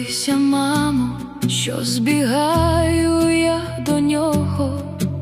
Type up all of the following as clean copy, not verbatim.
сварися, мамо, що збігаю я до нього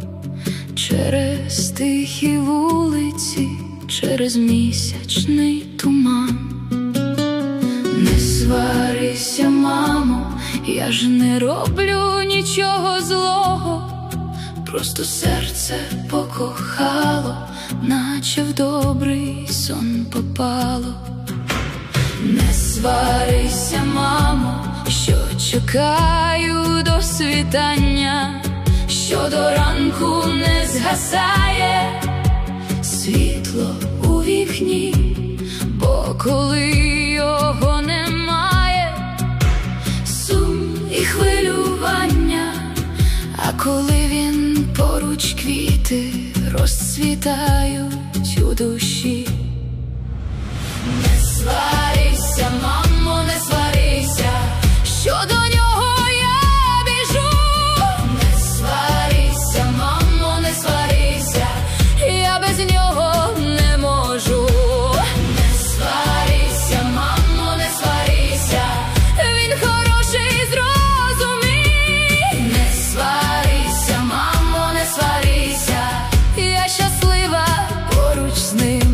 через тихі вулиці, через місячний туман. Не сварися, мамо, я ж не роблю нічого злого, просто серце покохало, наче в добрий сон попало. Не сварися, мамо, що чекаю до світання, що до ранку не згасає світло у вікні, бо коли його немає, сум і хвилювання, а коли він поруч, квіти розцвітають у душі. Не сварися, мамо, не сварися, що до нього я біжу. Не сварися, мамо, не сварися, я без нього не можу. Не сварися, мамо, не сварися, він хороший, зрозумій. Не сварися, мамо, не сварися, я щаслива поруч з ним.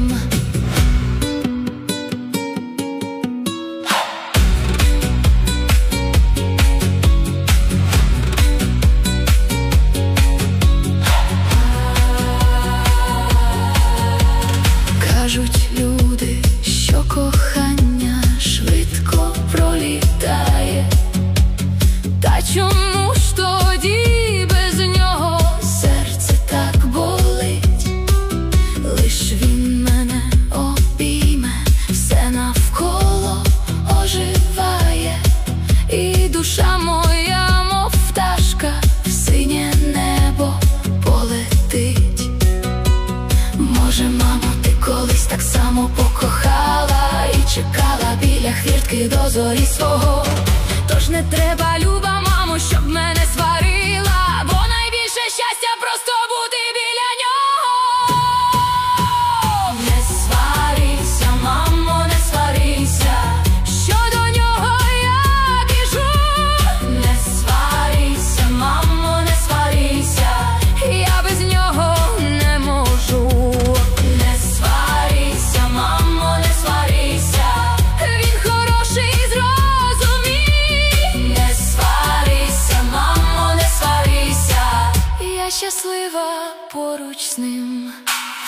Кажуть люди, що кохання швидко пролітає, та чому ж тоді без нього серце так болить? Лиш він мене обійме, все навколо оживає, і душа моя, мов пташка, в синє небо полетить. Може, мамо, ти колись так само покохала і чекала біля хвіртки до зорі свого. Тож не треба, люба мамо, щоб мене сварила, бо найбільше щастя просто бути біля нього. Не сварися, мамо, не сварися, що до нього я біжу. Не сварися, мамо, не сварися, я без нього не можу. Не сварися, мамо, не сварися, він хороший, зрозумій. Не сварися, мамо, не сварися, я щаслива поруч з ним.